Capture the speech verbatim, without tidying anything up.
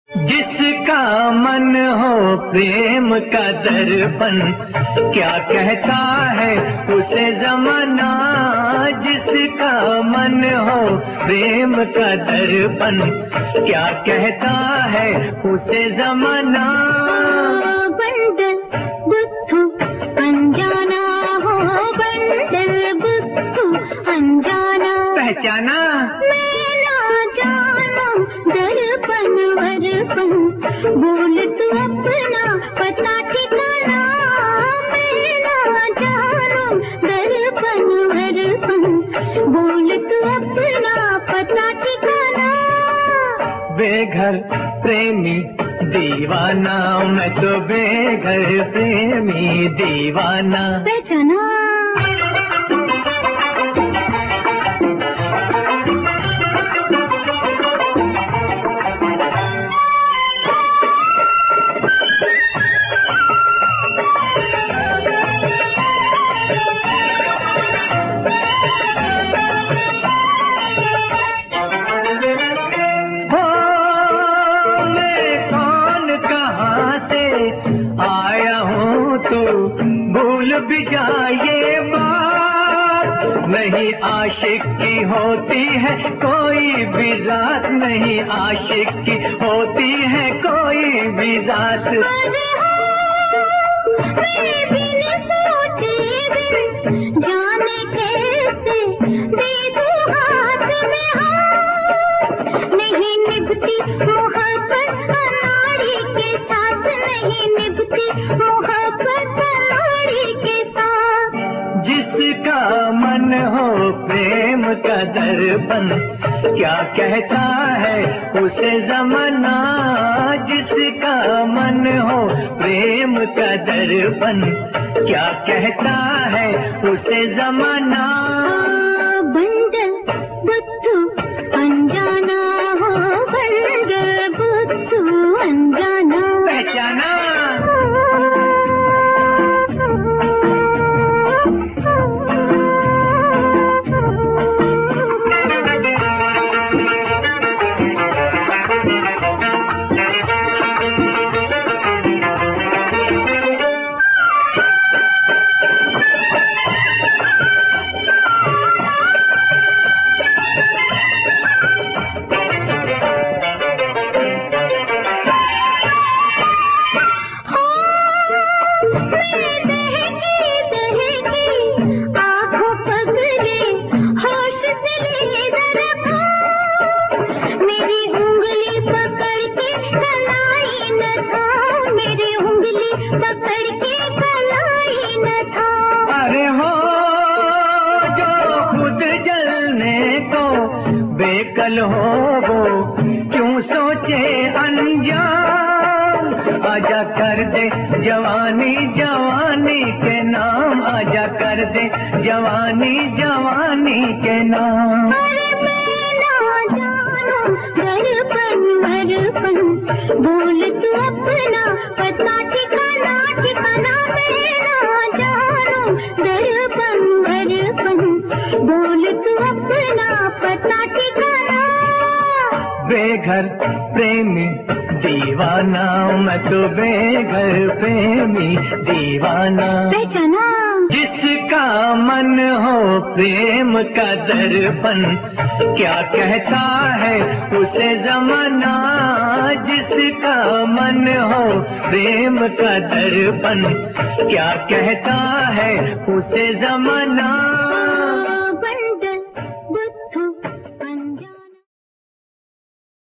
जिसका मन हो प्रेम का दर्पण, क्या कहता है उसे जमाना। जिसका मन हो प्रेम का दर्पण, क्या कहता है उसे जमाना। बंडल बुद्धू अनजाना हो, बंडल बुद्धू अनजाना। पहचाना मैं ना जानूं दर्पण वरपन, बोल तू अपना पता ठिकाना। मैं ना जानूं दर्पण वरपन, बोल तू अपना पता ठिकाना। बेघर प्रेमी दीवाना, मैं तो बेघर प्रेमी दीवाना। पहचाना भी जाए बात, नहीं आशिक की होती है कोई भी जात, नहीं आशिक की होती है कोई भी जात। जाने कैसे दे दूं हाथ में हाथ, नहीं निभती मोहब्बत अनाड़ी के साथ, नहीं निभती मोहब्बत अनाड़ी के साथ। जिसका मन हो प्रेम का दर्पण, क्या कहता है उसे जमाना। जिसका मन हो प्रेम का दर्पण, क्या कहता है उसे जमाना। बंडल बुद्धू अनजाना हो, बंडल बुद्धू अनजाना। पहचाना बेकल हो वो क्यों सोचे अनजान। आजा कर दे जवानी जवानी के नाम, आजा कर दे जवानी जवानी के नाम। अरे मैं ना जानूं दर्पण वरपन, बोल तू अपना पता ठिकाना ठिकाना। मैं ना जानूं दर्पण वरपन, बोल तू अपना पता ठिकाना। बेघर प्रेमी दीवाना, मैं तो बेघर प्रेमी दीवाना। पहचाना जिसका मन हो प्रेम का दर्पण, क्या कहता है उसे जमाना। जिसका मन हो प्रेम का दर्पण, क्या कहता है उसे जमाना।